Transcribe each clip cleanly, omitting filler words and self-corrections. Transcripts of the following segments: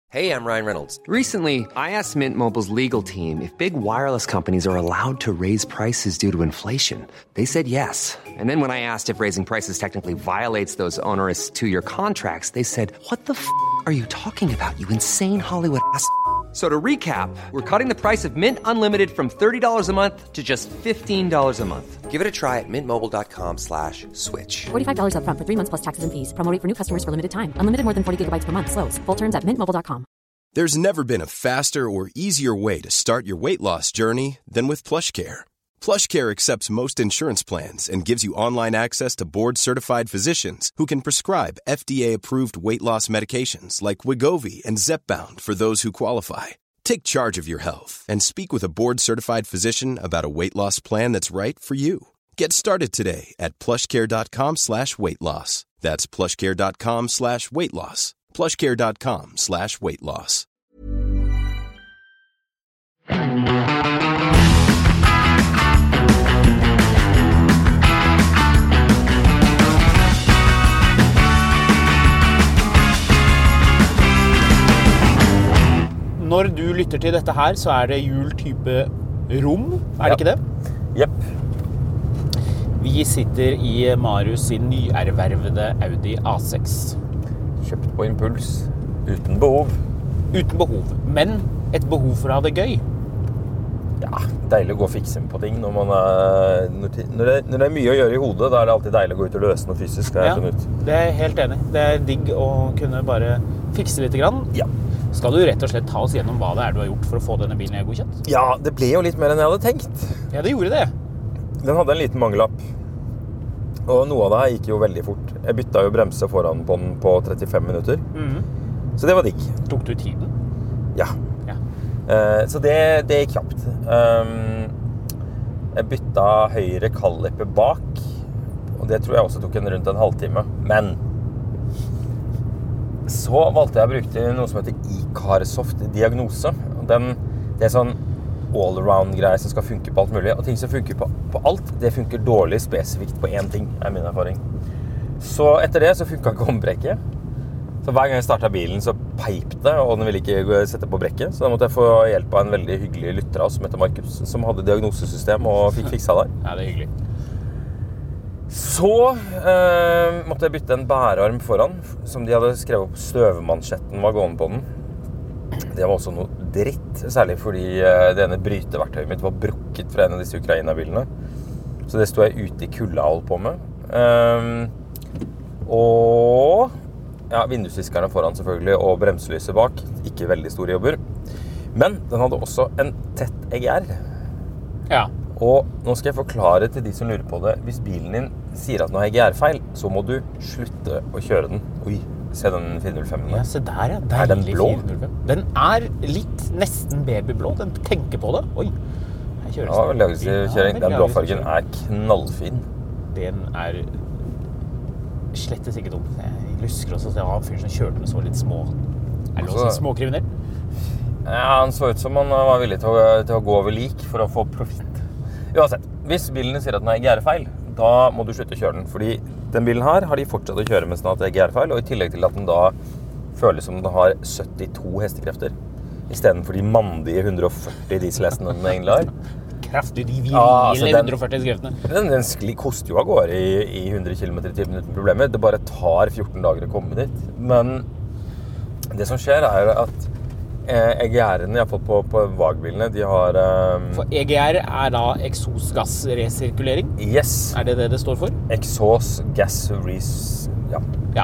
Hey, I'm Ryan Reynolds. Recently, I asked Mint Mobile's legal team if big wireless companies are allowed to raise prices due to inflation. They said yes. And then when I asked if raising prices technically violates those onerous two-year contracts, they said, "What the f*** are you talking about, you insane Hollywood ass?" So to recap, we're cutting the price of Mint Unlimited from $30 a month to just $15 a month. Give it a try at mintmobile.com/switch. $45 up front for 3 months plus taxes and fees. Promo rate for new customers for limited time. Unlimited more than 40 gigabytes per month. Slows full terms at mintmobile.com. There's never been a faster or easier way to start your weight loss journey than with PlushCare. PlushCare accepts most insurance plans and gives you online access to board-certified physicians who can prescribe FDA-approved weight loss medications like Wegovy and Zepbound for those who qualify. Take charge of your health and speak with a board-certified physician about a weight loss plan that's right for you. Get started today at plushcare.com/weight-loss. That's plushcare.com/weight-loss. plushcare.com/weight-loss. Når du lytter til dette her, så det jul-type rom, det ikke det? Jepp. Vi sitter i Marius sin nyervervede Audi A6. Kjøpt på impuls, uten behov. Uten behov, men et behov for å ha det gøy. Ja, deilig å gå og fikse på ting når man når det mye å gjøre i hodet, da det alltid deilig å gå ut og løse noe fysisk. Ja, det jeg helt enig. Det digg å kunne bare fikse litt grann. Ja. Skal du rett og slett ta oss gjennom hva det du har gjort for å få denne bilen godkjent? Ja, det ble jo litt mer enn jeg hadde tenkt. Ja, det gjorde det. Den hadde en liten mangelapp. Og noe av det her gikk jo veldig fort. Jeg bytta jo bremse foran på den på 35 minutter. Så det var digg. Tok du tiden? Ja. Så det gikk kjapt. Jeg bytta høyre kalliper bak, og det tror jeg også tok rundt en halvtime. Men så valgte jeg å bruke noe som heter iCarsoft diagnose. Det sånn all-around-greier som skal funke på alt mulig. Og ting som funker på alt, det funker dårlig spesifikt på én ting, min erfaring. Så etter det så funket ikke håndbrekket. Så hver gang jeg startet bilen så peip det, og den ville ikke sette på brekket. Så da måtte jeg få hjelp av en veldig hyggelig lytter som heter Markus, som hadde diagnosesystem og fikk fiksa der. Ja, det hyggelig. Så måtte jeg bytte en bærearm foran, som de hadde skrevet opp støvmansjetten var gående på den. Det var også noe dritt, særlig fordi det ene bryteverktøyet mitt var brukket fra en av disse Ukraina-bilene. Så det stod jeg ute i kulda og holdt på med. Og ja, vindusviskerne foran selvfølgelig, og bremselyset bak. Ikke veldig store jobber. Men den hadde også en tett EGR. Ja. Og nå skal jeg forklare til de som lurer på det. Hvis bilen din sier at den har EGR-feil, så må du slutte å kjøre den. Oi, se den 405-en. Ja, se der, ja. Deilig den blå? 405. Den litt nesten babyblå. Den tenker på det. Oi. Her kjøres ja, veldig aggressiv kjøring. Den blå fargen knallfin. Den slettes ikke dumt. Jeg lusker også til å ha en fyr som kjørte med så litt små... det lov å si småkriminell? Ja, han så ut som han var villig til å gå over lik for å få profitt. Uansett, hvis bilen sier at den har EGR-feil, da må du slutte å kjøre den. Fordi den bilen her har de fortsatt å kjøre mens den har EGR-feil, og i tillegg til at den da føles som den har 72 hestekrefter, i stedet for de mandige 140 dieselhestene den egentlig har. Kraftig, de virile 140 hestekrefter. Den koster jo av gårde i 100 km i timen uten problemer. Det bare tar 14 dager å komme dit. Men det som skjer at EGR-ene jeg har fått på VAG-bilene, de har... For EGR da eksosgassresirkulering? Yes. Det det står for? Exhaust gas ja.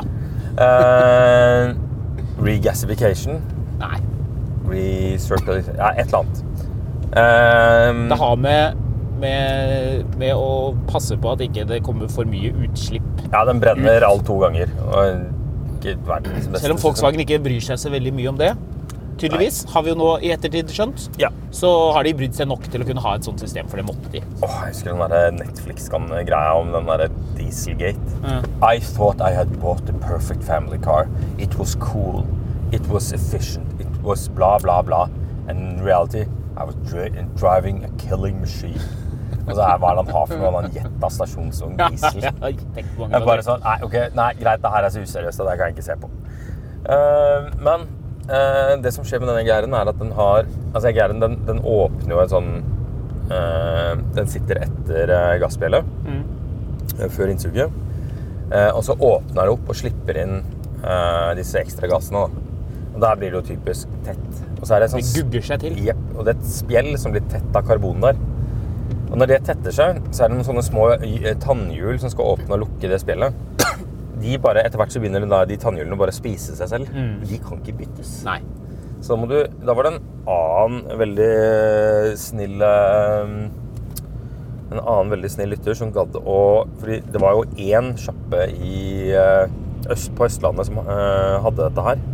Regasification? Nei. Recirculation? Ja, et eller annet. Det har med å passe på at ikke det kommer for mye utslipp. Ja, den brenner alt 2 ganger. Selv om Volkswagen ikke bryr seg så veldig mye om det, tydeligvis, har vi jo nå i ettertid skjønt, ja. Så har de brydd seg nok til å kunne ha et sånt system, for det måtte de. Jeg husker den der Netflix-greia om den der Dieselgate. I thought I had bought the perfect family car. It was cool. It was efficient. It was bla bla bla. And in reality, I was driving a killing machine. Og så hva det han har for noe, han gjettet stasjonsvogn diesel. Jeg bare sånn, nei, greit, det her så useriøst, og det kan jeg ikke se på. Men det som skjer med denne Geiren at den har... Altså, Geiren, den åpner jo en sånn... den sitter etter gassspillet før innsuget. Og så åpner den opp og slipper inn disse ekstra gassene. Da. Og der blir det jo typisk tett. Og så det sånn... Det gugger seg til. Jep, og det et spjell som blir tett av karbon der. Og når det tetter seg, så det noen sånne små tannhjul som skal åpne og lukke det spjellet. De bare, etter hvert så begynner de tannhjulene bare å spise seg selv. De kan ikke byttes. Nei. Så da var det en annen veldig snill lytter som gadd å... Fordi det var jo en sjappe på Østlandet som hadde dette her.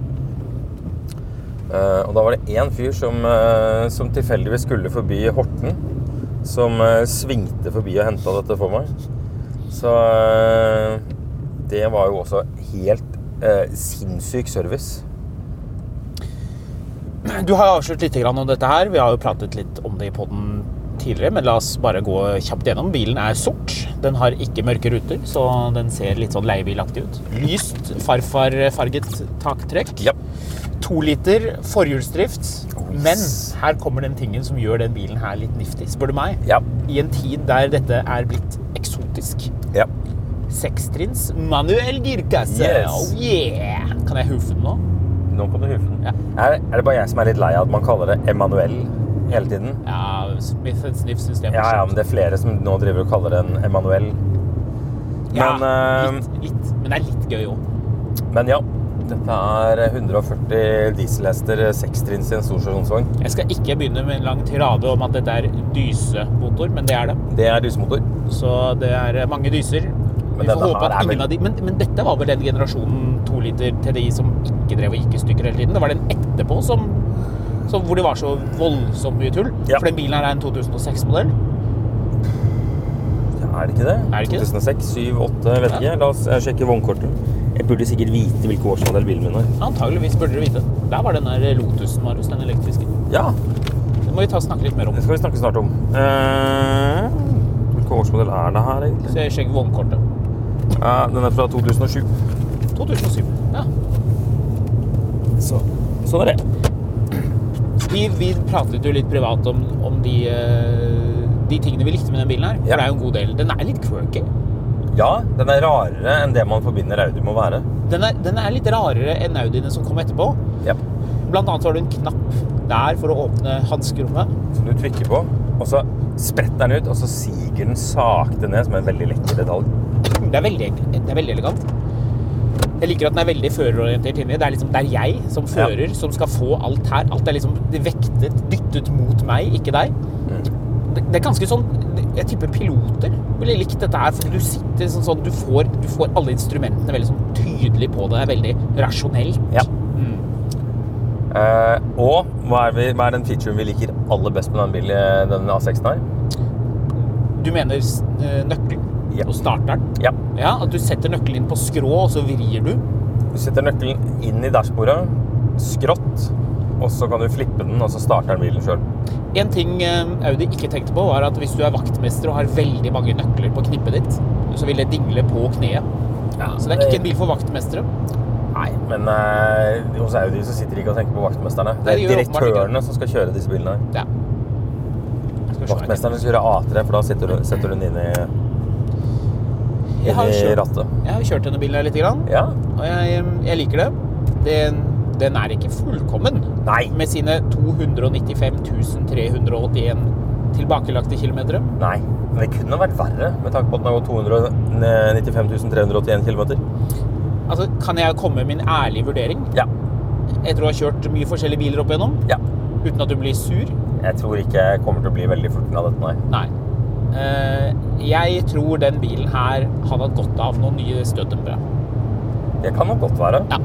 Og da var det en fyr som tilfeldigvis skulle forbi Horten, som svingte forbi og hentet dette for meg. Så det var jo også helt sinnssyk service. Du har avslørt litt om dette her. Vi har jo pratet litt om det i podden tidligere, men la oss bare gå kjapt gjennom. Bilen sort. Den har ikke mørke ruter, så den ser litt sånn leiebilaktig ut. Lyst, farfarget taktrekk. Ja. 2 liter, forhjulsdrift. Men her kommer den tingen som gjør den bilen her litt niftig, spør du meg. Ja. I en tid der dette blitt eksotisk. Ja. 6-trins manuell girkasse. Yes. Oh yeah! Kan jeg hufe den nå? Nå kan du hufe den. Ja. Er det bare jeg som litt lei av at man kaller det Emanuel hele tiden? Ja, Smith & Sniff-systemet. Ja, men det flere som nå driver og kaller det en Emanuel. Ja, Men, litt. Men det litt gøy også. Men ja, dette 140 dieselhester, 6-trins i en storstasjonsvogn. Jeg skal ikke begynne med en lang tirade om at dette dysemotor, men det det. Det dysemotor. Så det mange dyser. Vi får håpe at ingen av de... Men dette var vel den generasjonen 2 liter TDI som ikke drev og gikk i stykker hele tiden. Det var den etterpå hvor det var så voldsomt mye tull. Ja. For den bilen her en 2006-modell. Ja, det ikke det? Det ikke 2006, 7, 8, jeg vet ikke. La oss sjekke vognkortet. Jeg burde sikkert vite hvilken årsmodell bilen min Antageligvis burde du vite. Der var den der Lotusen, Marius, den elektriske. Ja. Det må vi snakke litt mer om. Det skal vi snakke snart om. Hvilken årsmodell det her, egentlig? Så jeg sjekker vognkortet. Den fra 2007. 2007, ja. Sånn det. Vi pratet jo litt privat om de tingene vi likte med den bilen her. For det jo en god del. Den litt quirky. Ja, den rarere enn det man forbinder Audi med å være. Den litt rarere enn Audiene som kom etterpå. Ja. Blant annet så har du en knapp der for å åpne hanskerommet. Som du trykker på, og så spretter den ut, og så siger den sakte ned som en veldig lekker detalj. Det er veldig elegant. Jeg liker at den veldig førerorientert inni. Det liksom, det jeg som fører som skal få alt her. Alt liksom vektet, dyttet mot meg, ikke deg. Det ganske sånn, jeg tipper piloter ville likt dette her, fordi du sitter sånn, du får alle instrumentene veldig sånn tydelig på det. Det veldig rasjonelt. Ja. Og hva den featuren vi liker aller best med den bilen, den A6 her? Du mener nøkkelen? Ja. Og starteren? Ja. Ja, at du setter nøkkelen inn på skrå, og så vrir du? Du setter nøkkelen inn i dashbordet, skrått, og så kan du flippe den, og så starter den bilen selv. En ting Audi ikke tenkte på var at hvis du vaktmester og har veldig mange nøkler på knippet ditt, så vil det dingle på kneet. Ja, så det ikke en bil for vaktmestere. Nei, men hos Audi så sitter de ikke og tenker på vaktmesterne. Det direktørene som skal kjøre disse bilene. Ja. Vaktmesterne skal kjøre A3, for da setter du den inn i rattet. Jeg har kjørt denne bilen her litt grann, ja. Og jeg liker det. Den ikke fullkommen. Nei. Med sine 295.381 tilbakelagte kilometer. Nei, men det kunne vært verre med tanke på at den har gått 295.381 kilometer. Altså, kan jeg komme med min ærlige vurdering? Ja. Etter å ha kjørt mye forskjellige biler opp igjennom? Ja. Uten at du blir sur? Jeg tror ikke jeg kommer til å bli veldig furten av dette, nei. Jeg tror den bilen her hadde hatt godt av noen nye støtdempere. Det kan nok godt være. Ja.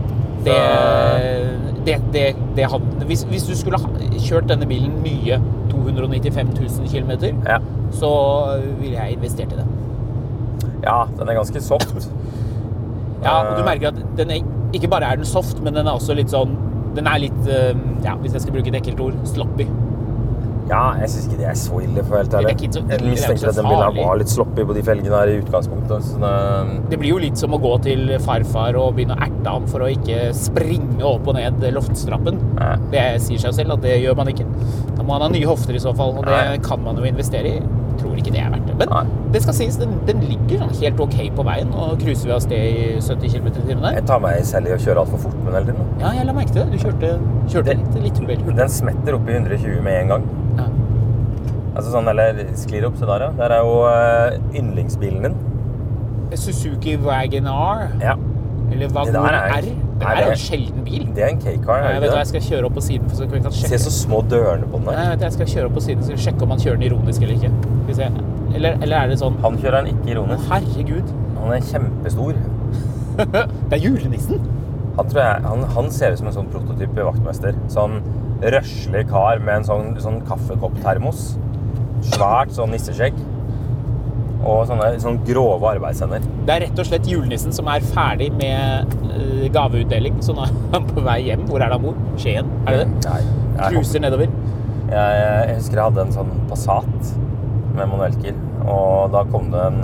Det hadde, hvis du skulle ha kjørt denne bilen nye 295.000 kilometer, ja. Så ville jeg investert i det. Ja, den ganske soft. Ja, og du merker at den ikke bare den soft, men den også litt sånn, den litt, ja, hvis jeg skal bruke et ekkelt ord, sloppy. Ja, jeg synes ikke det så ille, for helt ærlig. Det ikke så ille, jeg mistenker at den bilen var litt sloppy på de felgene her i utgangspunktet. Så det blir jo litt som å gå til farfar og begynne å erte ham for å ikke springe opp og ned loftstrappen. Det sier seg selv at det gjør man ikke. Da må han ha nye hofter i så fall, og det kan man jo investere i. Jeg tror ikke det verdt det. Men det skal sies, den ligger sånn helt ok på veien, og cruiser vi av sted i 70 km i timen der. Jeg tar meg selv i å kjøre alt for fort med den hele tiden. Ja, jeg la merke til det. Du kjørte litt vel. Den smetter opp i 120 med en gang. Ja. Altså sånn, eller sklir opp, se der, ja. Der jo yndlingsbilen din. Suzuki Wagon R. Ja. Eller Wagon R. Det er jo en sjelden bil. Det en K-car. Jeg vet hva, jeg skal kjøre opp på siden, så vi kan sjekke. Se så små dørene på den der. Jeg skal kjøre opp på siden, så vi sjekke om han kjører den ironisk eller ikke. Skal vi se. Eller er det sånn? Han kjører den ikke ironisk. Herregud. Han kjempestor. Det julenissen. Han ser ut som en sånn prototyp vaktmester. Sånn røslig kar med en sånn kaffekopptermos. Svært sånn nisseskjegg. Og sånne grove arbeidshender. Det er rett og slett julenissen som er ferdig med gaveutdeling. Så nå er han på vei hjem. Hvor er det han bor? Skien, er det det? Nei. Cruiser nedover. Jeg husker jeg hadde en sånn Passat med manuelgir. Og da kom det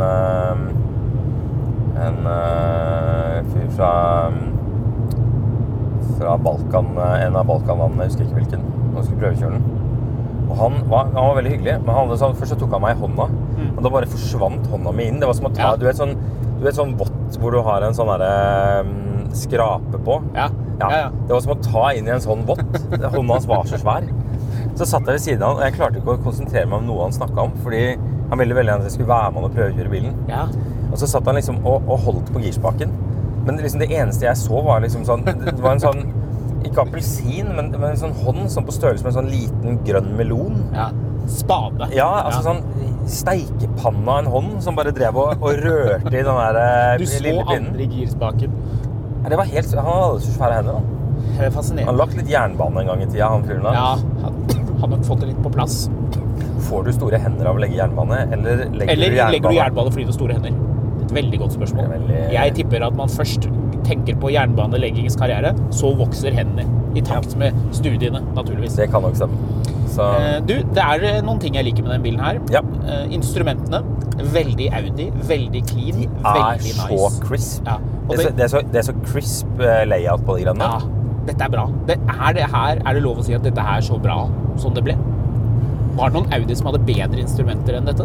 en fyr fra Balkan, en av Balkanlandene, jeg husker ikke hvilken. Han skulle prøvekjøre den. Og han var veldig hyggelig, men først så tok han meg i hånda, og da bare forsvant hånda mi inn. Det var som å ta, du vet sånn vått hvor du har en sånn skrape på. Ja. Det var som å ta inn i en sånn vått. Hånda hans var så svær. Så satt jeg ved siden av han, og jeg klarte ikke å konsentrere meg om noe han snakket om, fordi han ville veldig gjerne at jeg skulle være med han og prøve å kjøre bilen. Ja. Og så satt han liksom og holdt på girspaken. Men liksom det eneste jeg så var liksom sånn, det var en sånn, ikke appelsin, men en sånn hånd som på størrelse med en sånn liten grønn melon. Ja, spade. Ja, altså sånn steikepanna en hånd som bare drev og rørte i den der lille pinnen. Du så aldri girspaken. Ja, det var helt, han hadde så svære hender da. Det er fascinerende. Han lagt litt jernbane en gang i tida, han fyren da. Ja, han har nok fått det litt på plass. Får du store hender av å legge jernbane, eller legger du jernbane fordi du har store hender? Et veldig godt spørsmål. Jeg tipper at man først tenker på jernbaneleggingskarriere, så vokser hendene i takt med studiene, naturligvis. Det kan nok stemme. Så... det er noen ting jeg liker med den bilen her. Ja. Instrumentene, veldig Audi, veldig clean, veldig nice. Det er så crisp. Ja. Det er så crisp layout på de greiene. Ja, dette er bra. Er det lov å si at dette her er så bra som det ble? Var det noen Audi som hadde bedre instrumenter enn dette?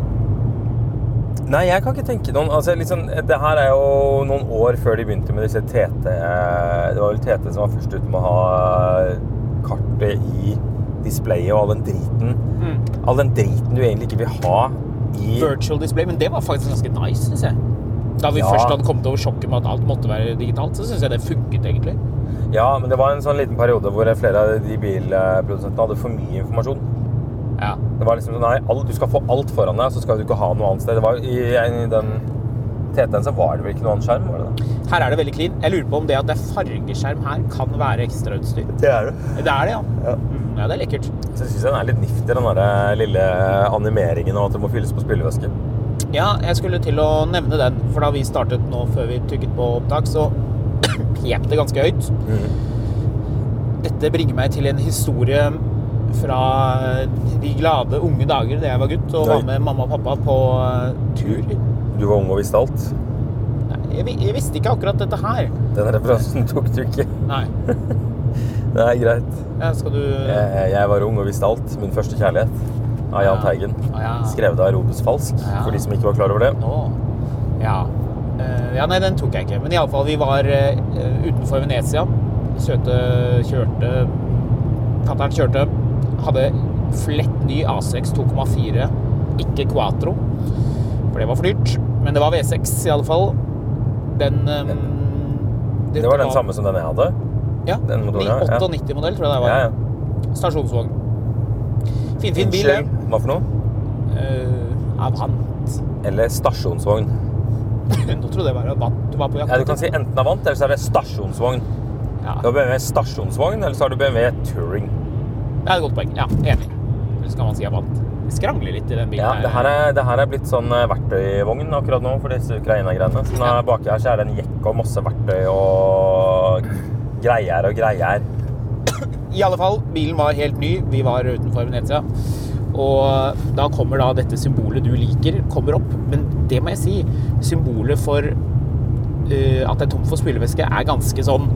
Nei, jeg kan ikke tenke noen. Altså, liksom, det her er jo noen år før de begynte med disse TT. Det var vel TT som var først ute med å ha kartet i displayet og all den driten du egentlig ikke vil ha i... Virtual display, men det var faktisk ganske nice, synes jeg. Da vi først hadde kommet over sjokket med at alt måtte være digitalt, så synes jeg det funket egentlig. Ja, men det var en sånn liten periode hvor flere av de bilprodusentene hadde for mye informasjon. Ja. Det var liksom sånn, nei, du skal få alt foran deg, så skal du ikke ha noe annet sted. Det var i den TT-en så var det vel ikke noe annet skjerm, var det da? Her er det veldig clean. Jeg lurer på om det at det er fargeskjerm her kan være ekstra utstyr. Det er det. Det er det, ja. Ja, det er lekkert. Så jeg synes den er litt niftig, den der lille animeringen av at det må fylles på spylevæske. Ja, jeg skulle til å nevne den, for da vi startet nå før vi trykket på opptak, så pep det ganske høyt. Dette bringer meg til en historie fra de glade unge dager da jeg var gutt og var med mamma og pappa på tur. Du var ung og visste alt? Nei, jeg visste ikke akkurat dette her. Den referansen tok du ikke. Nei. Det er greit. Ja, skal du... Jeg var ung og visste alt. Min første kjærlighet av Jahn Teigen. Skrevet av Robes Falsk, for de som ikke var klar over det. Ja. Ja, nei, den tok jeg ikke. Men i alle fall, vi var utenfor Venezia. Patteren kjørte. Hadde flett ny A6 2,4, ikke Quattro, for det var for dyrt, men det var V6 i alle fall. Det var den samme som den jeg hadde? Ja, 98-modell tror jeg det var. Ja. Stasjonsvogn. Fin bil. Unnskyld, hva for noe? Avant. Eller stasjonsvogn. Nå trodde jeg bare Avant. Du var på jakt. Ja, du kan si enten Avant, eller så er det stasjonsvogn. Ja. Du har BMW stasjonsvogn, eller så har du BMW Touring. Det er et godt poeng, ja, enig. Eller så kan man si Avant. Det skrangler litt i den bilen. Ja, det her er blitt sånn verktøyvogn akkurat nå for disse Ukraina-greiene. Så baki her så er det en jekk og masse verktøy og greier. I alle fall, bilen var helt ny. Vi var utenfor Venezia. Og da kommer da dette symbolet du liker, kommer opp. Men det må jeg si, symbolet for at det tom for spylevæske ganske sånn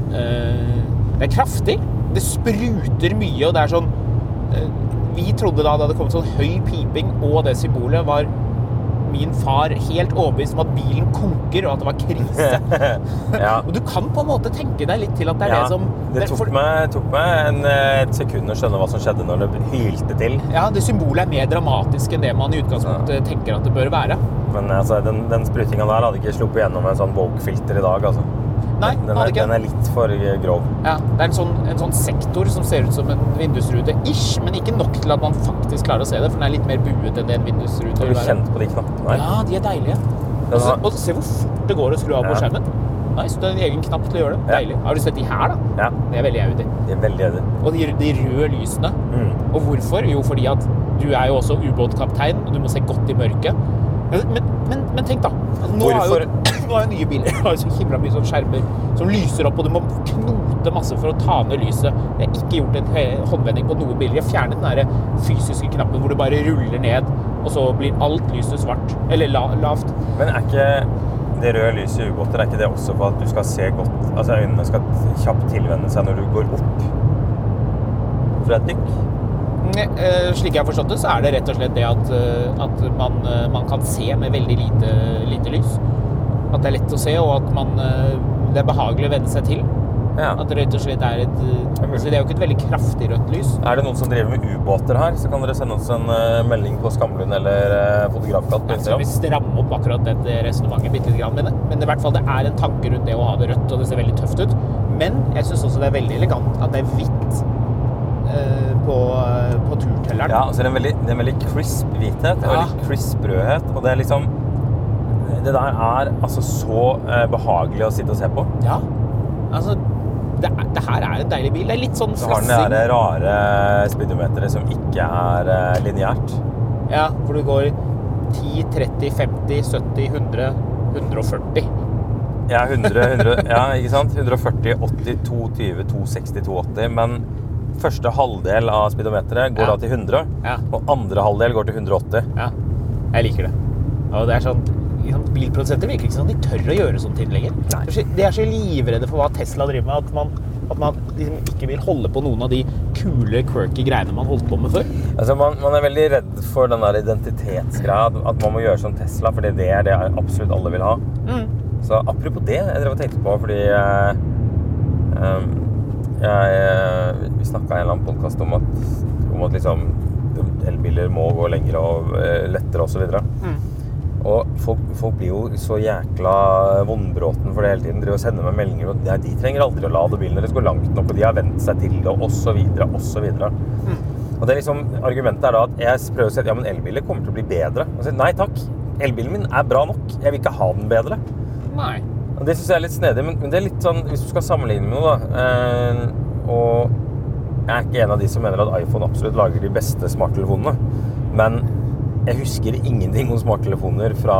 det kraftig. Det spruter mye, og det sånn vi trodde da det hadde kommet sånn høy piping, og det symbolet var min far helt overbevist om at bilen koker, og at det var krise. Ja. Og du kan på en måte tenke deg litt til at det det som... Det tok meg et sekund å skjønne hva som skjedde når det hylte til. Ja, det symbolet mer dramatisk enn det man i utgangspunktet tenker at det bør være. Men altså, den sprutingen der hadde ikke sluppet gjennom en sånn Vogue-filter i dag, altså. Nei, den litt for grov. Ja, det en sånn sektor som ser ut som en vindusrute-ish, men ikke nok til at man faktisk klarer å se det, for den litt mer buet enn det en vindusrute Har du kjent på de knappene? Ja, de deilige. Og se hvor fort det går å skru av på skjermen. Nice, du har en egen knapp til å gjøre det. Deilig. Har du sett de her, da? Ja. Det veldig Audi. De veldig Audi. Og de røde lysene. Og hvorfor? Jo, fordi at du jo også ubåtkaptein, og du må se godt i mørket. Men tenk da, nå jo nye biler har jo så himla mye sånn skjermer som lyser opp, og du må knote masse for å ta ned lyset. Jeg har ikke gjort en håndvending på noen biler. Jeg har fjernet den der fysiske knappen hvor du bare ruller ned, og så blir alt lyset svart, eller lavt. Men ikke det røde lyset i ubåter, ikke det også for at du skal se godt, altså øynene skal kjapt tilvende seg når du går opp fra et dykk? Slik jeg har forstått det, så det rett og slett det at man kan se med veldig lite lys. At det lett å se, og at det behagelig å vende seg til. Ja. At det rett og slett så det jo ikke et veldig kraftig rødt lys. Det noen som driver med ubåter her, så kan dere sende oss en melding på Skamlund eller Fotografkalt på Instagram. Så vi strammer opp akkurat dette resonemanget bitte litt grann med det. Men i hvert fall det en tanke rundt det å ha det rødt, og det ser veldig tøft ut. Men jeg synes også det veldig elegant at det hvitt på turtelleren. Ja, altså det en veldig crisp hvithet, en veldig crisp rødhet, og det liksom det der altså så behagelig å sitte og se på. Ja, altså det her en deilig bil. Det litt sånn flassing. Så har den det rare speedometeret som ikke lineært. Ja, hvor du går 10, 30, 50, 70, 100, 140. Ja, 100, ja, ikke sant? 140, 80, 220, 260, 280, men første halvdel av speedometeret går da til 100, og andre halvdel går til 180. Ja, jeg liker det. Og det sånn, bilprodusenter virker ikke sånn, de tør å gjøre sånt til lenger. De så livredde for hva Tesla driver med, at man liksom ikke vil holde på noen av de kule, quirky greiene man holdt på med før. Altså, man veldig redd for den der identitetsgreia, at man må gjøre som Tesla, fordi det det absolutt alle vil ha. Så apropos det, jeg drev og tenkte på, fordi vi snakket i en eller annen podcast om at liksom elbiler må gå lenger og lettere og så videre. Og folk blir jo så jækla vondbråten for det hele tiden. De sender meg meldinger og de trenger aldri å lade bilen deres går langt nok, og de har vent seg til det, og så videre, og så videre. Og det liksom, argumentet da at jeg prøver å si at ja, men elbiler kommer til å bli bedre. Og så, nei takk, elbilen min bra nok. Jeg vil ikke ha den bedre. Nei. Og det synes jeg litt snedig, men det litt sånn, hvis du skal sammenligne med noe da, og jeg ikke en av de som mener at iPhone absolutt lager de beste smarttelefonene, men jeg husker ingenting om smarttelefoner fra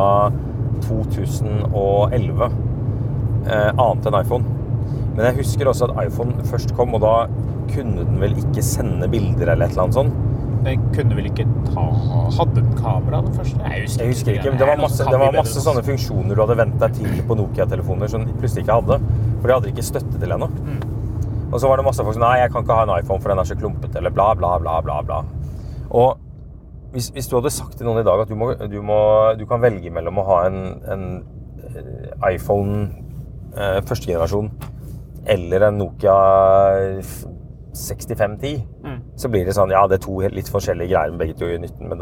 2011, annet enn iPhone. Men jeg husker også at iPhone først kom, og da kunne den vel ikke sende bilder eller et eller annet sånt. Den kunne vel ikke hadde den kamera den første? Jeg husker ikke, men det var masse sånne funksjoner du hadde ventet deg til på Nokia-telefoner som de plutselig ikke hadde, for de hadde ikke støtte til ennå. Og så var det masse folk som, nei, jeg kan ikke ha en iPhone for den så klumpet, eller bla bla bla bla bla. Og hvis du hadde sagt til noen i dag at du kan velge mellom å ha en iPhone første generasjon eller en Nokia 6510, så blir det sånn, ja, det to litt forskjellige greier, begge to gjør nytten, men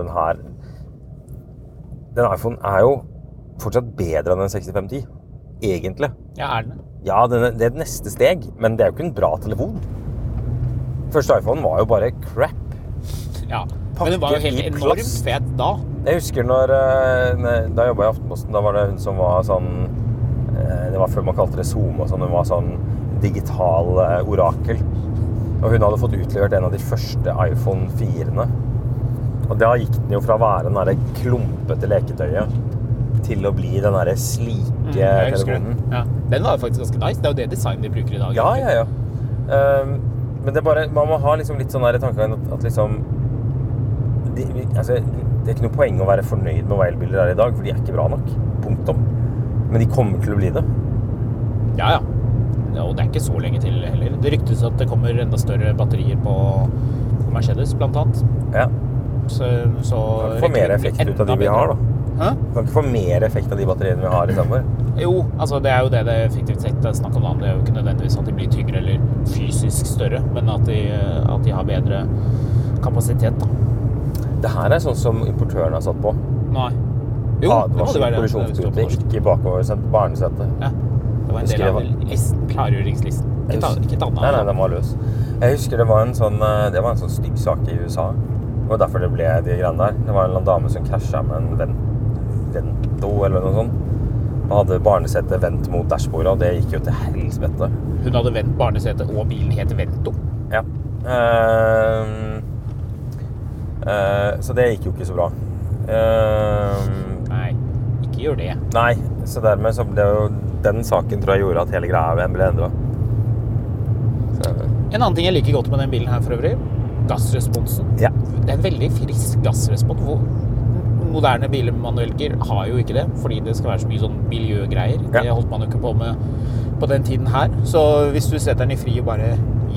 den iPhone jo fortsatt bedre enn en 6510, egentlig. Ja, den? Ja, det et neste steg, men det jo ikke en bra telefon. Første iPhone var jo bare crap. Ja, men den var jo helt enormt fet da. Jeg husker da jeg jobbet i Aftenposten, da var det hun som var sånn, det var før man kalte det Zoom og sånn, hun var sånn digital orakel. Og hun hadde fått utlevert en av de første iPhone 4-ene. Og da gikk den jo fra å være den der klumpete leketøyet til å bli den der slike telefonen. Ja. Den var jo faktisk ganske nice. Det jo det design de bruker i dag. Ja. Men det bare, man må ha liksom litt sånn der tankegang at liksom altså, det er ikke noe poeng å være fornøyd med hva elbiler i dag, for de ikke bra nok. Punktum. Men de kommer til å bli det. Ja, og det ikke så lenge til heller. Det ryktes at det kommer enda større batterier på Mercedes, blant annet. Ja. Så kan ikke få mer effekt ut av de vi har, da. Hæ? Kan ikke få mer effekt av de batteriene vi har i stedet for. Jo, altså det jo det effektivt sett snakk om da. Det jo ikke nødvendigvis at de blir tyngre eller fysisk større, men at de har bedre kapasitet, da. Det her sånn som importøren har satt på. Nei. Jo, det må det være. Kollisjonsbryter, ikke bakover barnesetet. Ja, det var en del av klargjøringslisten. Ikke et annet. Nei, den var løs. Jeg husker det var en sånn stygg sak i USA. Det var derfor det ble de greiene der. Det var en eller annen dame som krasjet med en Vento eller noe sånt. Og hadde barnesetet vendt mot dashbordet, og det gikk jo til helvete. Hun hadde vendt barnesetet, og bilen heter Vento? Ja. Så det gikk jo ikke så bra. Nei, ikke gjør det. Nei, så dermed så ble jo den saken tror jeg gjorde at hele greia ble endret. En annen ting jeg liker godt med den bilen her for øvrig, gassresponsen. Ja. Det en veldig frisk gassrespons. Moderne biler man velger har jo ikke det, fordi det skal være så mye sånn miljøgreier. Ja. Det holdt man jo ikke på med på den tiden her. Så hvis du setter den i fri og bare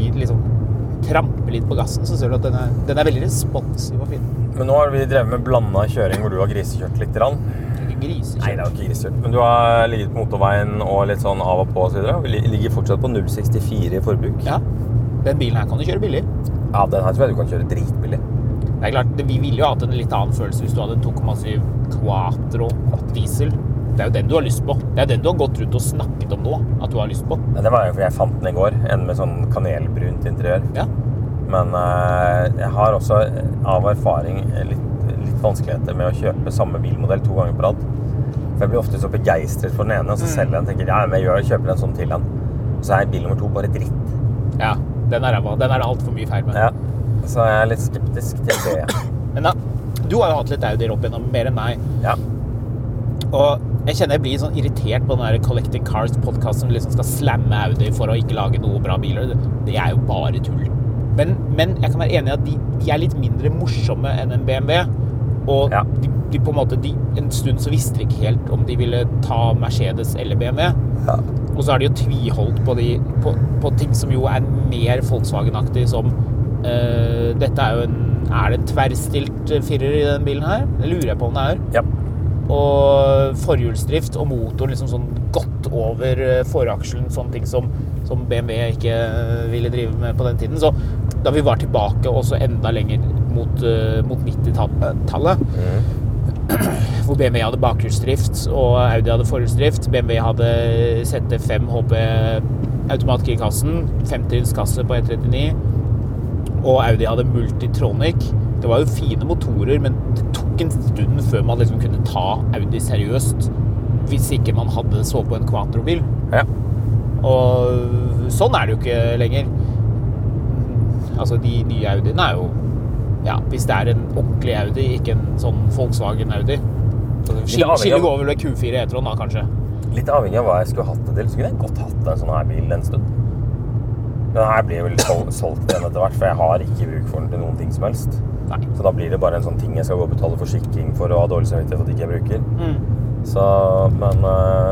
tramper litt på gassen, så ser du at den veldig responsiv og fin. Men nå har vi drevet med blandet kjøring hvor du har grisekjørt litt grann. Ikke grisekjørt? Nei, det var ikke grisekjørt. Men du har ligget på motorveien og litt sånn av og på og så videre. Vi ligger fortsatt på 0,64 i forbruk. Ja, den bilen her kan du kjøre billig. Ja, den her tror jeg du kan kjøre dritbillig. Det klart, vi ville jo hatt en litt annen følelse hvis du hadde en 2,7 Quattro diesel. Det jo den du har lyst på. Det den du har gått rundt og snakket om nå, at du har lyst på. Ja, det var jo fordi jeg fant den i går, en med sånn kanelbrunt interiør. Ja. Men jeg har også av erfaring litt vanskeligheter med å kjøpe samme bilmodell 2 ganger på rad. For jeg blir ofte så begeistret for den ene, og så selger jeg den og tenker, ja, men jeg kjøper en sånn til den. Og så bil nummer 2 bare dritt. Ja, den det alt for mye feil med. Ja. Så jeg litt skeptisk til det. Men da, du har jo hatt litt Audi opp gjennom mer enn meg. Ja. Og jeg kjenner jeg blir sånn irritert på den der Collecting Cars-podcast som liksom skal slamme Audi for å ikke lage noe bra biler. Det jo bare tull. Men jeg kan være enig i at de litt mindre morsomme enn en BMW. Og ja. de på en måte, en stund så visste de ikke helt om de ville ta Mercedes eller BMW. Ja. Og så har de jo tviholdt på ting som jo mer Volkswagen-aktig, som dette jo det en tverrstilt firer i den bilen her? Det lurer jeg på om det Ja. Og forhjulsdrift og motor liksom sånn godt over forakselen, sånne ting som BMW ikke ville drive med på den tiden. Så da vi var tilbake også enda lenger mot 90-tallet, hvor BMW hadde bakhjulsdrift og Audi hadde forhjulsdrift. BMW hadde ZT5 HP automatgirkassen, 5-trinskasse på E39, og Audi hadde Multitronic. Det var jo fine motorer, men det tok en stund før man liksom kunne ta Audi seriøst, hvis ikke man så på en Quattro-bil. Ja. Og sånn det jo ikke lenger. Altså, de nye Audiene jo, ja, hvis det en ordentlig Audi, ikke en sånn Volkswagen-Audi. Skille går vel ved Q4 E-tron da, kanskje. Litt avhengig av hva jeg skulle hatt det til, så kunne jeg godt hatt en sånn her bil en stund. Den her blir vel solgt igjen etter hvert, for jeg har ikke bruk for den til noen ting som helst. Nei. Så da blir det bare en sånn ting jeg skal gå og betale forsikring for og ha dårlig samvittighet for at ikke jeg bruker. Så, men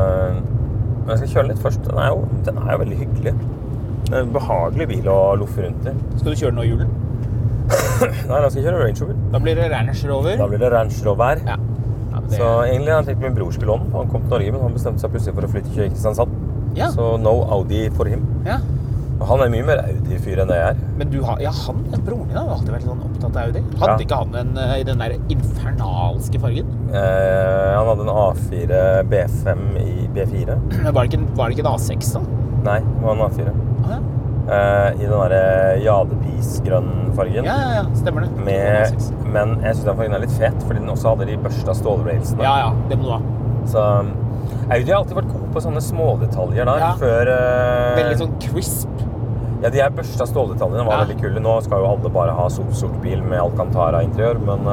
jeg skal kjøre litt først. Den jo veldig hyggelig. Det en behagelig bil å loffe rundt i. Skal du kjøre nå julen? Nei, da skal jeg kjøre Range Rover. Da blir det Range Rover? Da blir det Range Rover. Ja. Så egentlig har jeg tenkt min bror skulle låne. Han kom til Norge, men han bestemte seg plutselig for å flytte til Kristiansand. Ja. Så no Audi for him. Ja. Og han mye mer Audi-fyr enn det jeg Men broren din har alltid vært sånn opptatt av Audi. Hadde ikke han i den der infernalske fargen? Han hadde en A4 B5 i B4. Men var det ikke en A6 da? Nei, det var en A4. Ah, ja. I den der jadepis-grønn fargen. Ja, stemmer det. Men jeg synes den fargen litt fet, fordi den også hadde de børsta stålrailsene. Ja, det må du ha. Så Audi har alltid vært god på sånne smådetaljer der. Ja. Før, veldig sånn crisp. Ja, de her børsta ståldetaljene var veldig kule. Nå skal jo alle bare ha sort bil med Alcantara-interiør, men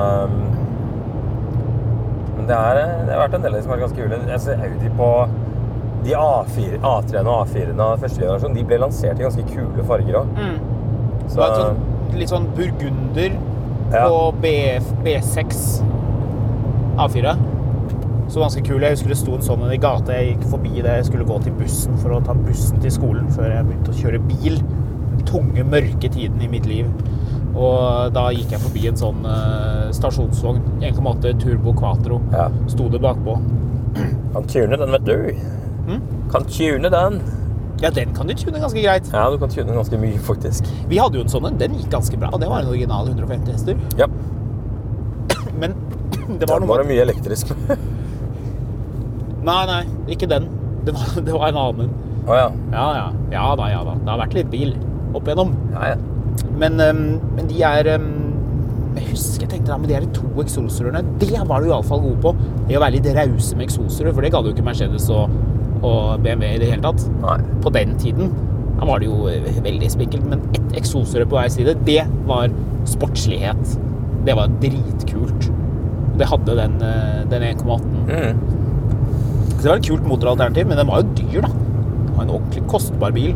det har vært en del av de som har vært ganske kule. Jeg ser Audi på de A3-ene og A4-ene av første generasjon, de ble lansert i ganske kule farger også. Så det var litt sånn burgunder, på B6 A4. Så ganske kul. Jeg husker det sto en sånn i gata. Jeg gikk forbi det. Jeg skulle gå til bussen for å ta bussen til skolen før jeg begynte å kjøre bil. Den tunge, mørke tiden i mitt liv. Og da gikk jeg forbi en sånn stasjonsvogn. 1,8 Turbo Quattro. Ja. Sto det bakpå. Kan tune den, vet du. Kan tune den. Ja, den kan du tune ganske greit. Ja, du kan tune den ganske mye, faktisk. Vi hadde jo en sånn, den gikk ganske bra. Det var en original 150 hester. Ja. Men det var Den noe var med... det mye elektrisk. Nei, ikke den. Det var en annen. Åja. Ja da. Det har vært litt bil opp igjennom. Ja. Men de jeg husker jeg tenkte da, med de her 2 eksosrørene, det var du i alle fall god på. Det å være litt rause med eksosrør, for det ga jo ikke Mercedes og BMW i det hele tatt. Nei. På den tiden, da var det jo veldig spinkelt, men ett eksosrør på hver side, det var sportslighet. Det var dritkult. Det hadde den 1,18. Så det var et kult motoralternativ, men den var jo dyr da. Det var en ordentlig kostbar bil.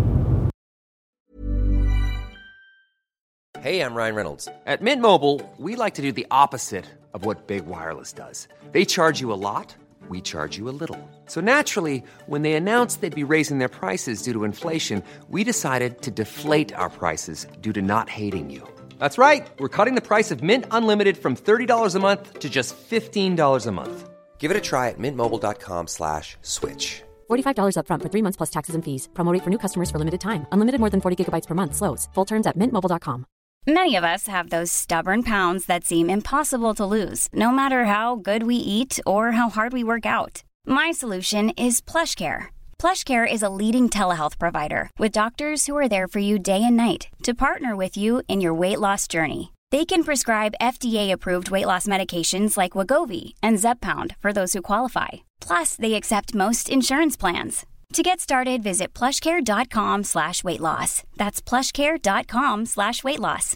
Hey, I'm Ryan Reynolds. At Mint Mobile, we like to do the opposite of what Big Wireless does. They charge you a lot, we charge you a little. So naturally, when they announced they'd be raising their prices due to inflation, we decided to deflate our prices due to not hating you. That's right. We're cutting the price of Mint Unlimited from $30 a month to just $15 a month. Give it a try at mintmobile.com/switch. $45 up front for 3 months plus taxes and fees. Promo rate for new customers for limited time. Unlimited more than 40 gigabytes per month. Slows full terms at mintmobile.com. Many of us have those stubborn pounds that seem impossible to lose, no matter how good we eat or how hard we work out. My solution is PlushCare. PlushCare is a leading telehealth provider with doctors who are there for you day and night to partner with you in your weight loss journey. They can prescribe FDA-approved weight loss medications like Wegovy and Zepbound for those who qualify. Plus, they accept most insurance plans. To get started, visit plushcare.com/weightloss. That's plushcare.com/weightloss.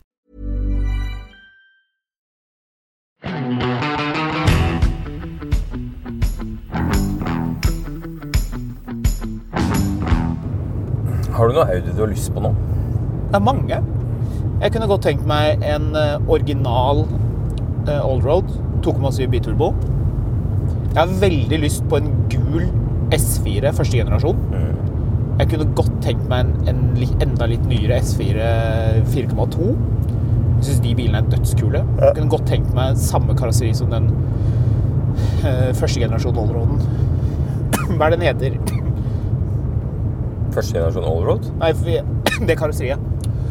Har du noe Audi du har lyst på nå? Det er mange. Jeg kunne godt tenkt meg en original Allroad 2,7 biturbo. Jeg har veldig lyst på en gul S4 første generasjon. Jeg kunne godt tenkt meg en enda litt nyere S4 4,2. Jeg synes de bilene er dødskule. Jeg kunne godt tenkt meg samme karosseri som den første generasjon Allroaden. Hva er den heter? Første generasjon Allroad? Nei, det karosseriet.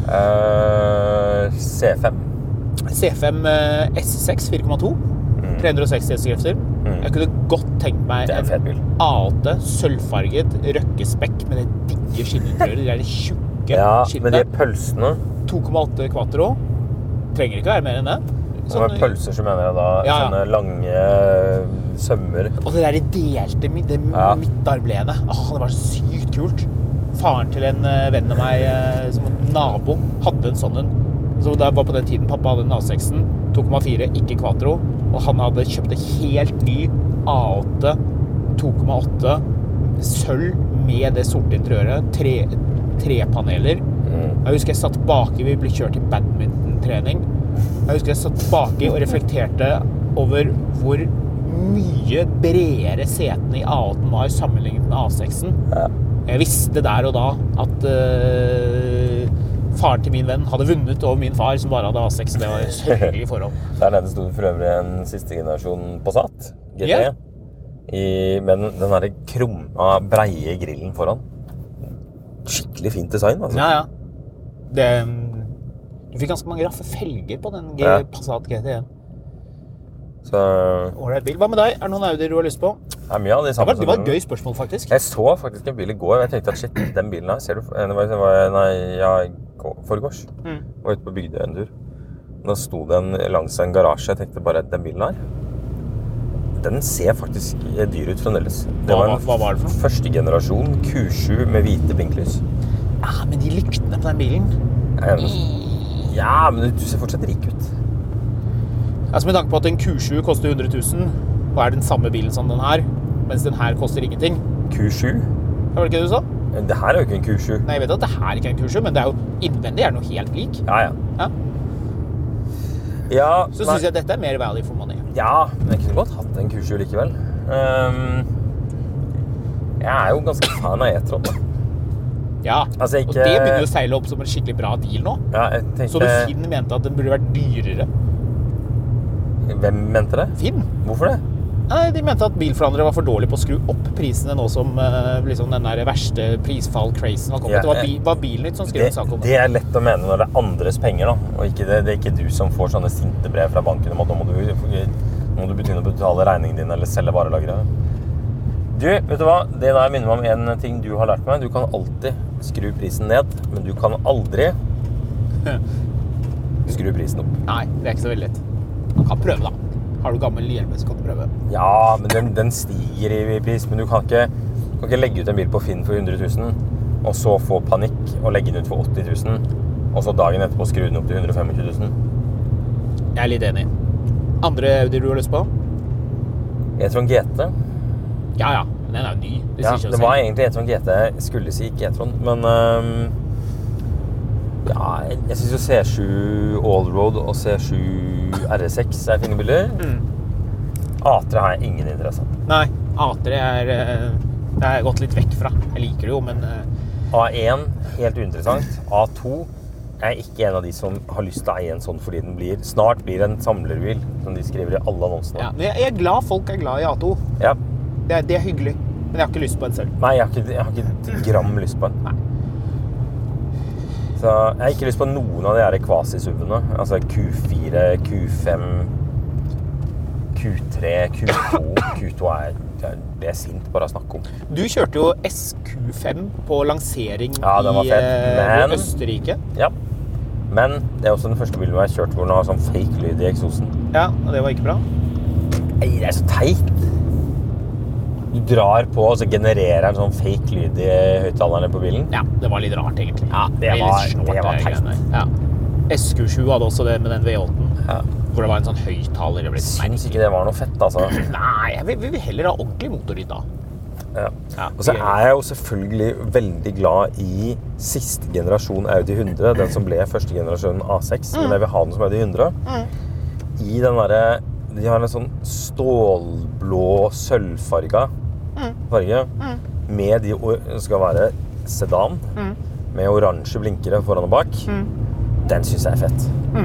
C5. C5 S6 4,2. 360 hestekrefter. Jeg kunne godt tenkt meg en A8 sølvfarget røkkespekk med det digge skinninteriøret, de der tjukke skinnene. med de pølsene. 2,8 Quattro. Trenger ikke være mer enn det. Sånn, med pølser så mener jeg da sånne lange sømmer. Og det der de delte midtarmlenet. Det var sykt kult. Faren til en venn av meg som nabo hadde en sånn en. Så det var på den tiden pappa hadde en A6-en, 2,4, ikke Quattro, og han hadde kjøpt en helt ny A8 2,8 sølv med det sorte interiøret, tre paneler. Jeg husker jeg satt baki, vi ble kjørt i badminton-trening. Jeg husker jeg satt baki og reflekterte over hvor mye bredere setene i A8 var sammenlignet med A6-en. Jeg visste der og da at faren til min venn hadde vunnet over min far som bare hadde A6, så det var et sørgelig forhold. Der nede stod for øvrig en siste generasjon Passat GT. Men den der krumma, breie grillen foran. Skikkelig fint design, altså. Ja. Du fikk ganske mange raffe felger på den Passat GT1. Så... Alright bil. Hva med deg? Er det noen Audier du har lyst på? Ja, mye av de samme. Det var et gøy spørsmål, faktisk. Jeg så faktisk en bil i går, og jeg tenkte at shit, den bilen her, ser du? Forgårs. Var ute på Bygdøy en tur. Da sto den langs en garasje, jeg tenkte bare, den bilen her, den ser faktisk dyr ut fremdeles. Det var en første generasjon Q7 med hvite blinklys. Ja, men de lyktene på den bilen. Ja, men du ser fortsatt rik ut. Altså med tanke på at en Q7 koster 100 000, og er den samme bilen som den her, mens den her koster ingenting. Q7? Var det ikke det du sa? Det her er jo ikke en Q7. Nei, jeg vet at det her ikke er en Q7, men det er jo innvendig er noe helt lik. Ja. Ja, så synes jeg dette mer value for money. Ja, men jeg kunne godt hatt en Q7 likevel. Jeg jo ganske fan av e-tron, da. Ja, Altså, og det begynner jo å seile opp som en skikkelig bra deal nå. Ja, jeg tenkte... Så du Finn mente at den burde vært dyrere? Hvem mente det? Finn? Hvorfor det? Nei, de mente at bilforhandlere var for dårlige på å skru opp prisene nå som liksom den der verste prisfall-crazen var kommet. Ja, det var Bilnytt som skrev en sak om det. Det lett å mene når det andres penger, da. Og ikke det er ikke du som får sånne sinte brev fra banken om at nå må du begynne å betale regningen din eller selge varelagret. Du, vet du hva? Det der minner meg om en ting du har lært meg. Du kan alltid skru prisen ned, men du kan aldri skru prisen opp. Nei, det ikke så veldig lett. Man kan prøve, da. Har du gammel hjelme, så kan du prøve. Ja, men den stiger i pris. Men du kan ikke legge ut en bil på Finn for 100 000, og så få panikk og legge den ut for 80 000, og så dagen etterpå skru den opp til 125 000. Jeg litt enig. Andre Audi du har lyst på? E-tron GT. Ja. Den jo ny. Ja, det var egentlig e-tron GT. Jeg skulle si ikke e-tron, men jeg synes jo C7 Allroad og C7 RS6 fine biler. A3 har jeg ingen interesse av. Nei, A3 det har jeg gått litt vekk fra. Jeg liker det jo, men... A1, helt uinteressant. A2 er ikke en av de som har lyst til å eie en sånn fordi den snart blir en samlerbil, som de skriver i alle annonsene. Ja, men jeg glad folk er glad i A2. Ja. Det er hyggelig, men jeg har ikke lyst på en selv. Nei, jeg har ikke et gram lyst på en. Nei. Så jeg har ikke lyst på noen av de her quasi-SUV-ene. Altså Q4, Q5, Q3, Q2. Q2 det sint bare å snakke om. Du kjørte jo SQ5 på lansering den var fett, i Østerrike. Ja, men det er også den første bilen jeg har kjørt hvor den har sånn fake lyd i eksosen. Ja, og det var ikke bra. Nei, det så teit. Du drar på, og så genererer en sånn fake lyd i høyttalerne på bilen. Ja, det var litt rart egentlig. Ja, det var teit. Ja. SQ7 hadde også det med den V8-en. Ja. Hvor det var en sånn høyttaler. Jeg synes ikke det var noe fett, altså. Nei, jeg vil heller ha ordentlig motorlyd da. Ja. Og så er jeg jo selvfølgelig veldig glad i siste generasjon Audi 100, den som ble første generasjon A6, men jeg vil ha den som Audi 100. I den derre, de har en sånn stålblå sølvfarga farge, med de skal være sedan, med oransje blinkere foran og bak. Den synes jeg er fett.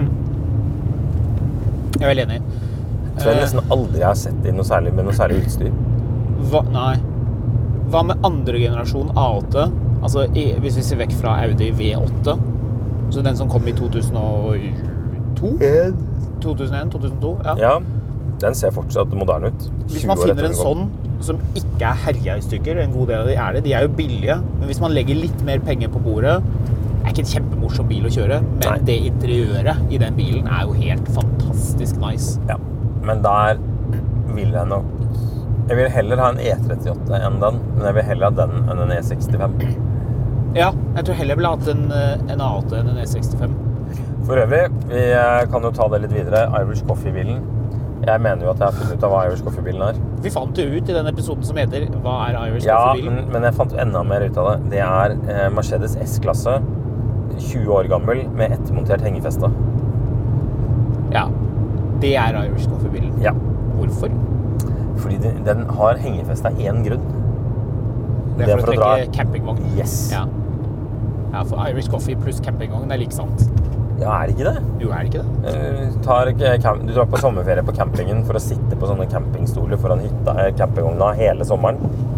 Jeg er veldig enig. Jeg tror jeg nesten aldri har sett det med noe særlig utstyr. Nei. Hva med andre generasjon A8? Altså, hvis vi ser vekk fra Audi V8, så den som kom i 2002? 2001, 2002, ja. Ja, den ser fortsatt moderne ut. Hvis man finner en sånn som ikke er herja i stykker, en god del av de er jo billige, men hvis man legger litt mer penger på bordet, det er ikke en kjempemorsom bil å kjøre, men det interiøret i den bilen er jo helt fantastisk nice. Ja, men der vil jeg nok... Jeg vil heller ha en E38 enn den, men jeg vil heller ha den enn en E65. Ja, jeg tror heller jeg vil ha hatt en A8 enn en E65. For øvrig, vi kan jo ta det litt videre. Irish Coffee-bilen. Jeg mener jo at jeg har funnet ut av hva Irish Coffee-bilen er. Vi fant jo ut i den episoden som heter Hva er Irish Coffee-bilen? Ja, men jeg fant enda mer ut av det. Det er Mercedes S-klasse, 20 år gammel, med ettermontert hengefeste. Ja, det er Irish Coffee-bilen. Ja. Hvorfor? Fordi den har hengefeste av en grunn. Det er for å trekke campingvogn. Yes. Ja, for Irish Coffee pluss campingvogn er like sant. Ja, er det ikke det? Jo, er det ikke det? Du drar på sommerferie på campingen for å sitte på sånne campingstoler foran hytta i campingvogna hele sommeren.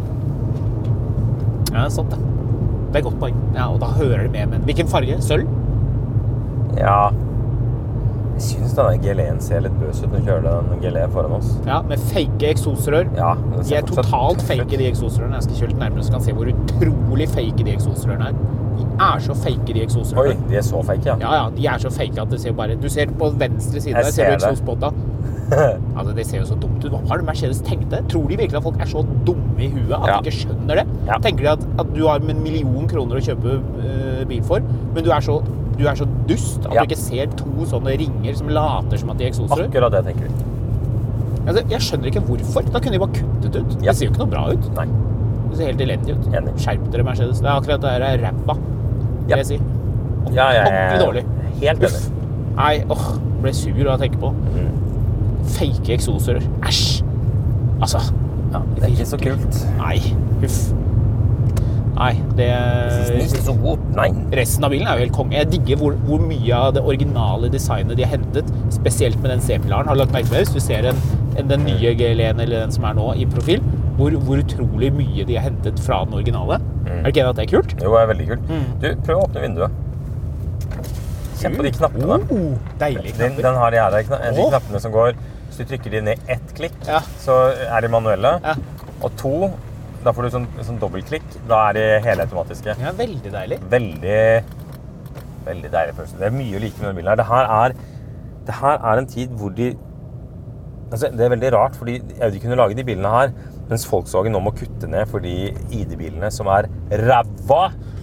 Ja, sant det. Det er godt poeng. Ja, og da hører det med. Men hvilken farge? Sølv? Ja. Jeg synes denne GLE-en ser litt bøs ut når du kjører den GLE foran oss. Ja, med fake eksosrør. Ja, de er totalt fake, de eksosrørene. Jeg skal kjøre litt nærmere, så kan se hvor utrolig fake de eksosrørene er. De er så fake, de eksosrørene. Oi, de er så fake, ja. Ja, de er så fake at det ser bare... Du ser på venstre side, der ser du eksospotta. Altså, det ser jo så dumt ut. Hva har Mercedes tenkt det? Tror de virkelig at folk er så dumme i huet at de ikke skjønner det? Ja. Tenker de at du har 1 million kroner å kjøpe bil for, men du er så dust at du ikke ser 2 sånne ringer som later som at de er eksosrør? Akkurat det tenker vi. Altså, jeg skjønner ikke hvorfor. Da kunne de bare kuttet ut. Det ser jo ikke noe bra ut. Nei. Det ser helt elendig ut. Enig. Skjerp dere, Mercedes. Det er akkurat det her ræva, vil jeg si. Ja, Ordentlig dårlig. Helt enig. Nei, ble sur av å tenke på. Fake eksosrør. Æsj! Altså. Ja, det ikke så kult. Nei, huff. Nei, det... Ikke så god. Nei. Resten av bilen jo helt konge. Jeg digger hvor mye av det originale designet de har hentet, spesielt med den C-pilaren. Har du lagt merke til det? Hvis du ser den nye GL1 eller den som nå i profil, hvor utrolig mye de har hentet fra den originale. Er det ikke enig at det kult? Jo, det veldig kult. Du, prøv å åpne vinduet. Kjenn på de knappene. Deilig knapper. Den har de knappene som går, hvis du trykker de ned ett klikk, så de manuelle. Og 2, da får du sånn dobbeltklikk, da de helautomatiske. Ja, veldig deilig. Veldig deilig følelse. Det mye å like med denne bilen her. Det her en tid hvor de... Altså, det veldig rart, fordi Audi kunne lage de bilene her, mens Volkswagen nå må kutte ned fordi ID-bilene som ræva,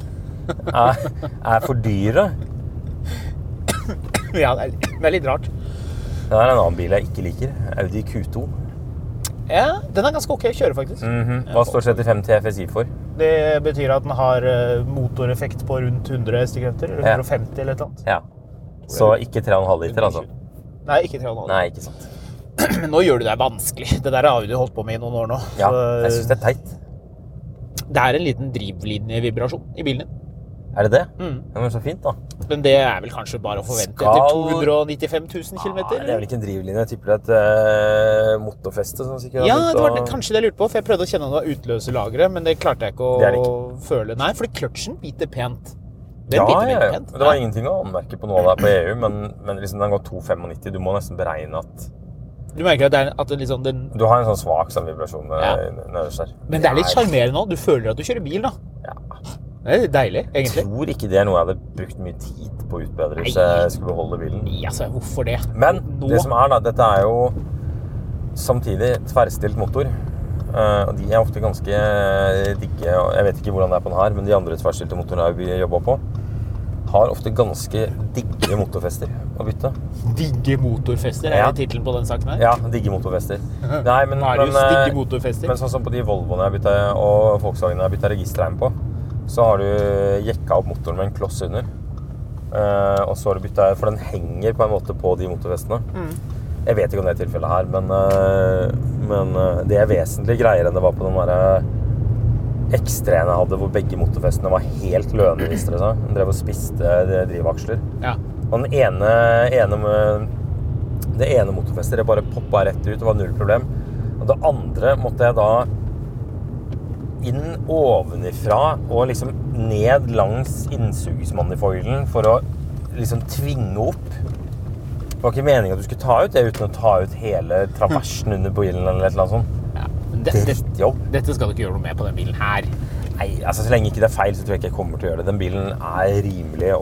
for dyre. Ja, det litt rart. Det en annen bil jeg ikke liker, Audi Q2. Ja, den ganske ok å kjøre faktisk. Hva står 35 TFSI for? Det betyr at den har motoreffekt på rundt 100 hestekrefter, eller 150 eller et eller annet. Ja, så ikke 3,5 liter altså? Nei, ikke 3,5. Nei, ikke sant. Men nå gjør du det vanskelig. Det der har vi holdt på med i noen år nå. Ja, jeg synes det teit. Det en liten drivlinjevibrasjon i bilen din. Det det? Ja, men så fint da. Men det vel kanskje bare å forvente etter 295 000 kilometer? Det vel ikke en drivlinje, jeg tipper det et motorfeste som sikkert ja, det var kanskje det jeg lurte på, for jeg prøvde å kjenne noe utløselagret, men det klarte jeg ikke å føle. Nei, fordi kløtsjen biter pent. Den biter veldig pent. Det var ingenting å anmerke på noe der på EU, men liksom den går 2,95, du må nesten beregne at... Du merker at det liksom den... Du har en sånn svak sånn vibrasjon nederst der. Men det litt charmerende nå, du føler at du kjører bil da. Ja. Det litt deilig, egentlig. Jeg tror ikke det noe jeg hadde brukt mye tid på å utbedre hvis jeg skulle beholde bilen. Nei, altså, hvorfor det? Men det som da, dette jo samtidig tverrstilt motor. Og de ofte ganske digge, jeg vet ikke hvordan det på den her, men de andre tverrstilte motorene vi jobber på, har ofte ganske digge motorfester å bytte. Digge motorfester, det titelen på den saken her? Ja, digge motorfester. Nei, men, Marius, digge motorfester. Men sånn som på de Volvoene jeg bytta, og Volkswagen jeg bytta registerheim på, så har du jekka opp motoren med en kloss under. Og så har du bytta, for den henger på en måte på de motorfestene. Jeg vet ikke om det tilfellet her, men det vesentlig greier enn det var på den der X3-en jeg hadde, hvor begge motorfestene var helt løne, visste det seg. Den drev og spiste drivaksler. Ja. Og det ene motorfestet, det bare poppet rett ut, det var null problem. Og det andre måtte jeg da inn ovenifra og liksom ned langs innsugsmanifolden for å liksom tvinge opp. Det var ikke meningen at du skulle ta ut det uten å ta ut hele traversen under bilen eller et eller annet sånt. Dette skal du ikke gjøre noe med på den bilen her. Nei, altså så lenge ikke det feil, så tror jeg ikke jeg kommer til å gjøre det. Den bilen rimelig,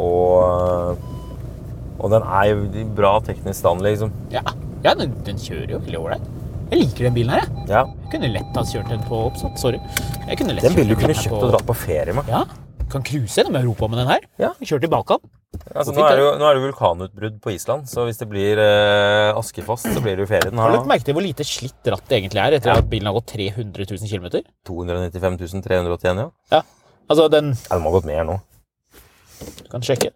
og den jo i bra teknisk stand, liksom. Ja, den kjører jo veldig ålreit. Jeg liker den bilen her, jeg. Ja. Jeg kunne lett ha kjørt den på oppsatt, sorry. Den bilen du kunne kjøpt og dratt på ferie med. Ja, kan cruise gjennom Europa med den her. Ja. Kjørt i Balkan. Altså, nå det vulkanutbrudd på Island, så hvis det blir askefast, så blir det jo ferie. Har du lagt merke til hvor lite slitt ratt det egentlig etter at bilen har gått 300 000 kilometer? 295 381, ja. Ja, altså den... Ja, den må ha gått mer nå. Du kan sjekke.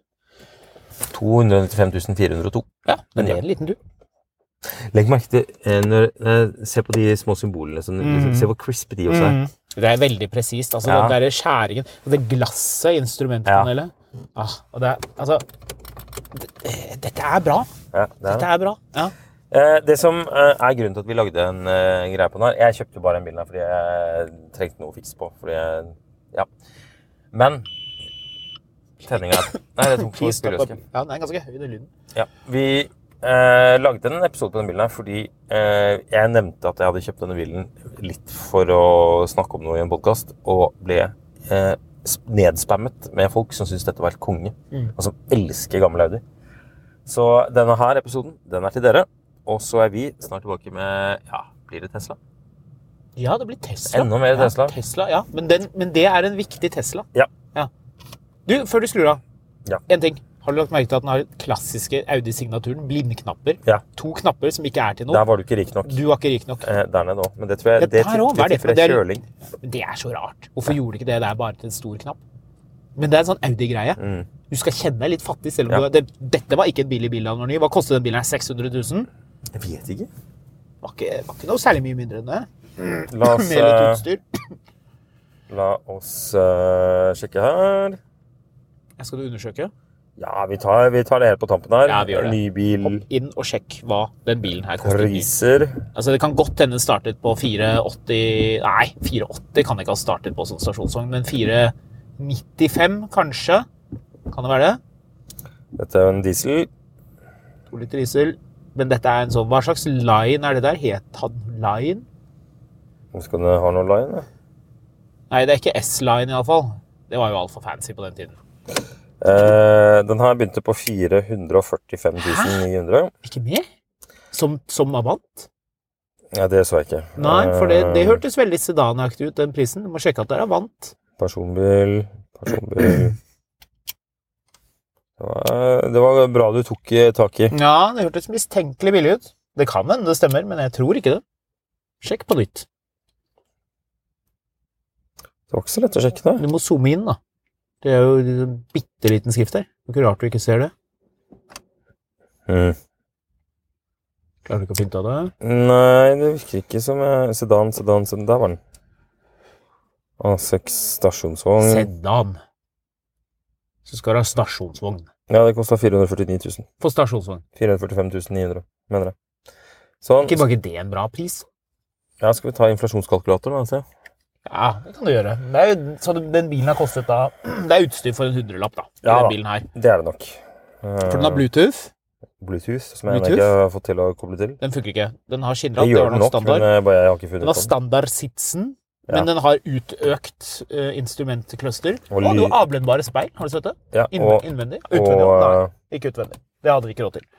295 402. Ja, men det en liten tur. Legg merke til, når jeg ser på de små symbolene, se hvor crisp de også er. Det veldig presist, altså den der skjæringen, og det glasset i instrumentpanelet. Og det altså, dette bra. Ja, dette bra, ja. Det som grunnen til at vi lagde en greie på den her, jeg kjøpte jo bare en bil her fordi jeg trengte noe å fikse på, ja. Men tenningen nei, det tok for spilløsken. Ja, den ganske høy, den lyden. Ja, vi lagde en episode på den bilen her fordi jeg nevnte at jeg hadde kjøpt denne bilen litt for å snakke om noe i en podcast, og ble nedspammet med folk som synes dette var helt konge, og som elsker gammel Audi. Så denne her episoden, den til dere, og så vi snart tilbake med, blir det Tesla? Ja, det blir Tesla. Enda mer Tesla. Tesla, ja, men det en viktig Tesla. Ja. Du, før du skrur av, en ting. Har du lagt merke til at den har klassiske Audi-signaturen, blindknapper? Ja. 2 knapper som ikke til noe. Der var du ikke rik nok. Du var ikke rik nok. Der nede også, men det tror jeg, det tipper kjøling. Det så rart. Hvorfor gjorde ikke det bare til en stor knapp? Men det er en sånn Audi-greie. Du skal kjenne deg litt fattig, selv om dette var ikke en billig bil da den var ny. Hva kostet den bilen her? 600 000? Jeg vet ikke. Var ikke noe særlig mye mindre enn det. La oss, Med litt utstyr. la oss sjekke her. Skal du undersøke? Ja, vi tar det helt på tampen her. Ja, vi gjør det. Ny bil. Hopp inn og sjekk hva den bilen her koster. Priser. Altså, det kan godt hende startet på 480... Nei, 480 kan ikke ha startet på sånn stasjonsvogn, men 495 kanskje? Kan det være det? Dette er en diesel. 2 liter diesel. Men dette er en sånn... Hva slags line er det der? Het han line? Skal det ha noen line? Nei, det er ikke S-line i alle fall. Det var jo alt for fancy på den tiden. Den her begynte på 445 900. Ikke mer? Som Avant? Ja, det så jeg ikke. Nei, for det hørtes veldig sedanaktig ut, den prisen. Du må sjekke at det er Avant. Personbil. Det var bra du tok tak i. Ja, det hørtes mistenkelig billig ut. Det kan hende det stemmer, men jeg tror ikke det. Sjekk på nytt. Det var ikke så lett å sjekke det. Du må zoome inn da. Det er jo en bitteliten skrift der. Det er ikke rart du ikke ser det. Klarer du ikke å finne av det? Nei, det virker ikke som sedan. Der var den. A6 stasjonsvogn. Sedan. Så skal du ha stasjonsvogn. Ja, det kostet 449 000. På stasjonsvogn. 445 900, mener jeg. Sånn. Ikke bare det en bra pris? Ja, skal vi ta inflasjonskalkulator da, se? Ja, det kan du gjøre. Det er jo, så den bilen har kostet da... Det er utstyr for en 100-lapp da, ja, den bilen her. Det er det nok. For den har Bluetooth. Som jeg ikke har fått til å koble til. Den funker ikke. Den har skinnratt, det var nok standard. Men jeg har ikke funnet den har standardsitsen, men den har utøkt instrumentkløster. Og noe avblendbare speil, har du sett det? Ja, innvendig. Utvendig, nei, ikke utvendig. Det hadde vi ikke råd til.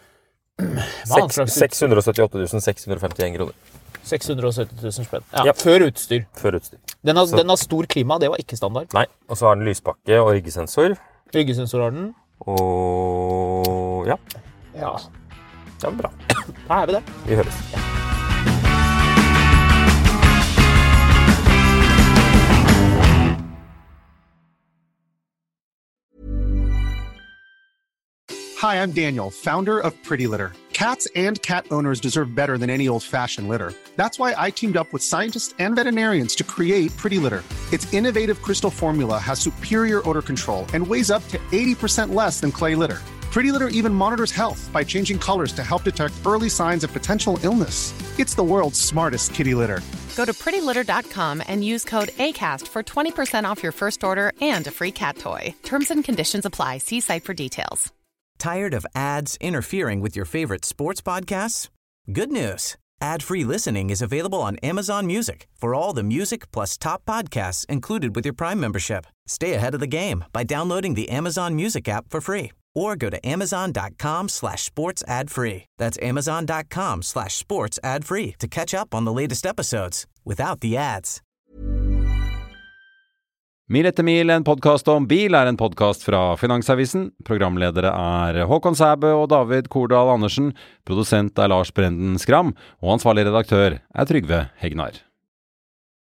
678 651 kroner. 670 000 spenn. Ja, før utstyr. Den har stor klima, det var ikke standard. Nei, og så har den lyspakke og ryggesensor. Ryggesensor har den. Og ja. Ja. Ja, bra. Da er vi det. Vi høres. Ja. Hi, I'm Daniel, founder of Pretty Litter. Cats and cat owners deserve better than any old-fashioned litter. That's why I teamed up with scientists and veterinarians to create Pretty Litter. Its innovative crystal formula has superior odor control and weighs up to 80% less than clay litter. Pretty Litter even monitors health by changing colors to help detect early signs of potential illness. It's the world's smartest kitty litter. Go to prettylitter.com and use code ACAST for 20% off your first order and a free cat toy. Terms and conditions apply. See site for details. Tired of ads interfering with your favorite sports podcasts? Good news. Ad-free listening is available on Amazon Music for all the music plus top podcasts included with your Prime membership. Stay ahead of the game by downloading the Amazon Music app for free or go to amazon.com/sports ad-free. That's amazon.com/sports ad-free to catch up on the latest episodes without the ads. Mil etter mil, en podcast om bil, er en podcast fra Finansavisen. Programledere er Håkon Sæbø og David Kordal Andersen. Produsent er Lars Brenden Skram, og ansvarlig redaktør er Trygve Hegnar.